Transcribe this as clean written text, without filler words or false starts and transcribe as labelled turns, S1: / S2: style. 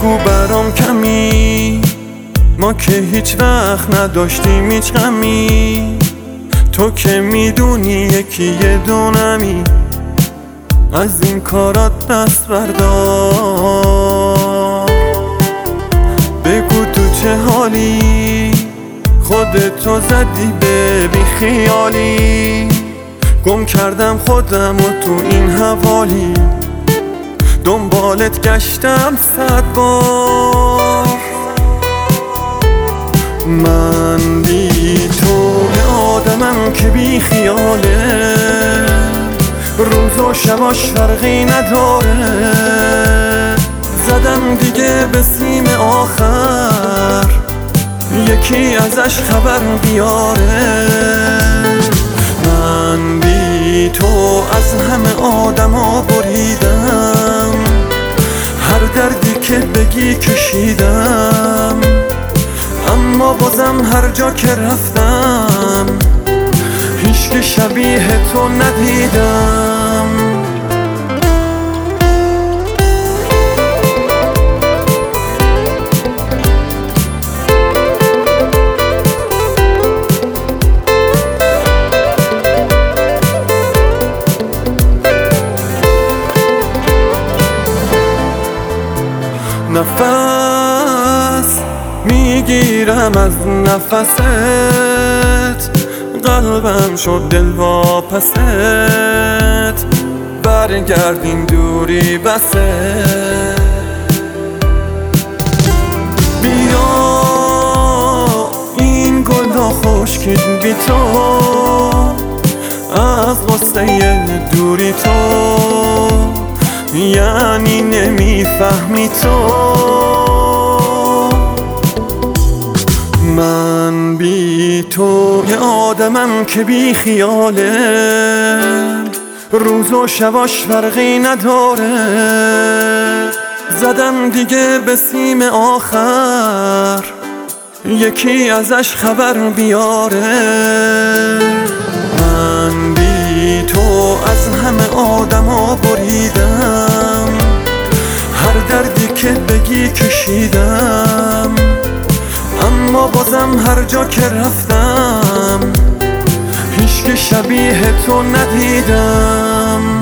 S1: بگو برام کمی، ما که هیچ وقت نداشتیم هیچ غمی. تو که میدونی یکی یه دونمی، از این کارات دست بردار. بگو تو چه حالی، خودتو زدی به بی خیالی. گم کردم خودم و تو این حوالی، دنبالت گشتم 100 بار. من بی تو یه آدمم که بی خیاله، روز و شباش فرقی نداره. زدم دیگه به سیم آخر، یکی ازش خبر بیاره. من بی تو از همه آدما بریدم، هر دردی که بگی کشیدم. اما بازم هر جا که رفتم، هیچ که شبیه تو ندیدم. نفس میگیرم از نفست، قلبم شد دلواپست. برگردین دوری بسه، بیا این گلا خشکید بی تو، از غصه دوری تو. یعنی نمیفهمی تو. من بی تو یه آدمم که بی خیاله، روز و شباش فرقی نداره. زدم دیگه به سیم آخر، یکی ازش خبر بیاره. من بی تو از همه آدما بریدم، هر دردی که بگی کشیدم. اما بازم هر جا که رفتم، هیچ که شبیه تو ندیدم.